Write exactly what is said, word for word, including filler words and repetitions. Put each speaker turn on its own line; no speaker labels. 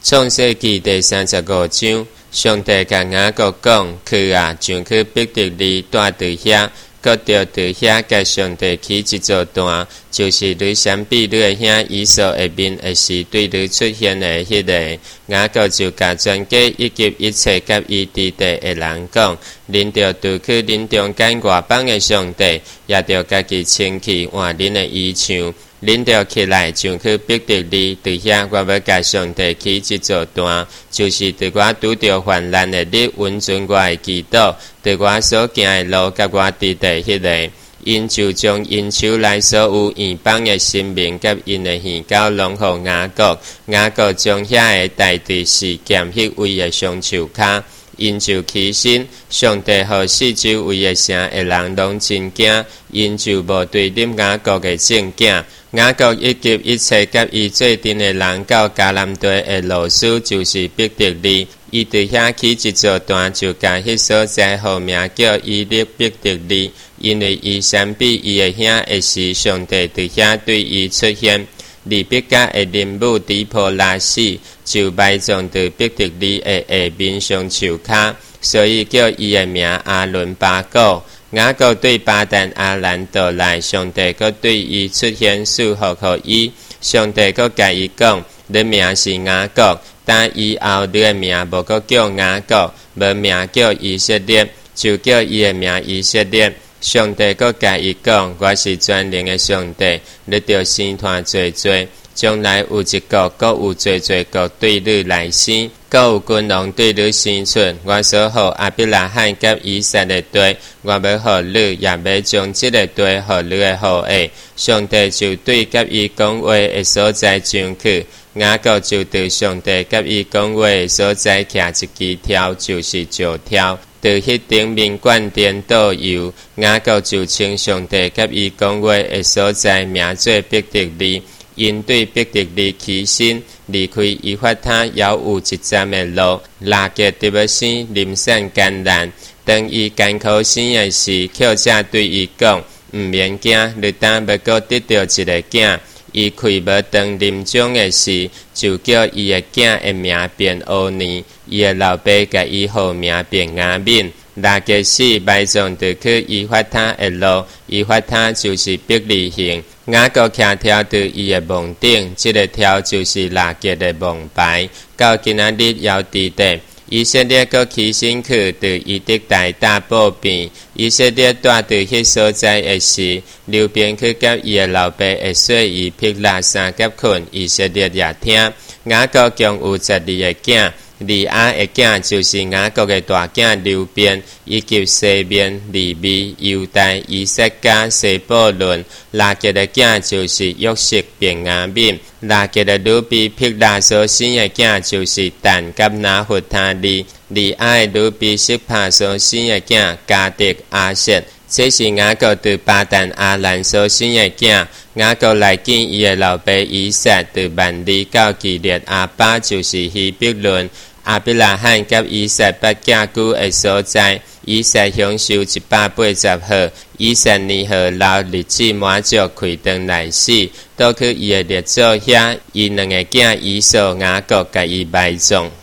创世纪第三十五章，上帝甲雅各讲：去啊，上去必得利带伫遐，搁着伫遐甲上帝起一座坛，就是你相比你的兄以扫的面会是对你出现的迄个。雅各就甲全家以及一切甲伊伫地的人讲：恁着除去恁中间外邦的上帝，也着家己清气换恁的衣裳。恁着起来，上去必得利，伫遐我要甲上帝起一座坛，就是伫我拄着患难的日，温存我的祈祷，伫我所行的路，甲我伫地迄个。因就将因手内所有异邦的生命，甲因的耳狗拢互雅各，雅各将遐个代志是剑迄位的双手骹。因就起身，上帝和四周围的城的人拢真惊，因就无对啉雅各的证件。雅各以及一切甲伊做阵的人到迦南地的路数，就是必得利。伊伫遐起一座坛，就甲迄所在号名叫以利必得利，因为伊相比伊的兄会是上帝伫遐对伊出现。利比加的林母底波拉死，就埋葬伫必得利的下面上手骹，所以叫伊的名阿伦巴果。雅各对巴旦阿兰倒来，上帝阁对伊出现祝福予伊。上帝阁甲伊讲：你名是雅各，但以后你的名无阁叫雅各，无名叫以色列，就叫伊的名以色列。上帝阁甲伊讲：我是全能的上帝，你着生团做做，将来有一国，阁有做做国对你来生，阁有君王对你生出。我所予阿伯拉罕甲以撒的地，我要予你，也要将这个地予你的后裔。上帝就对甲伊讲话的所在上去，雅各就对上帝甲伊讲话的所在徛一支条，就是石条。在迄顶面灌电倒油，雅各就称上帝甲伊讲话的所在名做必得利。因对必得利起身，离开以法他遥有一站的路，拉结特别生临散艰难。当伊艰苦生的时，巧者对伊讲：毋免惊，你当要阁得到一个囝。伊开无当临终的时，就叫伊的囝的名变欧尼，伊的老爸甲伊号名变雅敏。拉结死埋葬就去以法他的路，以法他就是必利行。雅各徛条伫伊的梦顶，这个条就是拉结的梦牌，到今仔日还伫地。以色列阁起身去，伫伊的大大埔边。以色列住伫迄所在的时，流便去甲伊的老爸会说伊劈拉三甲困，以色列也听。雅各共有十二个囝。利亚的囝就是雅各的大囝流便，以及西面、利未、犹大、以撒加、西布伦。拉结的囝就是约瑟变雅敏。拉结的女婢毗拉所生的囝就是但甲拿弗他利。利亚的女婢示帕所生的囝加德阿瑟。这是雅各对巴旦阿兰所生的囝。雅各来见伊的老爸以撒，对万里到基列阿巴，就是希伯伦。阿伯拉罕甲以撒捌寄居的所在，以撒享受一百八十岁。以撒年岁老，日子满足，开灯来死，倒去伊的列祖遐，伊两个囝以扫雅各甲伊埋葬。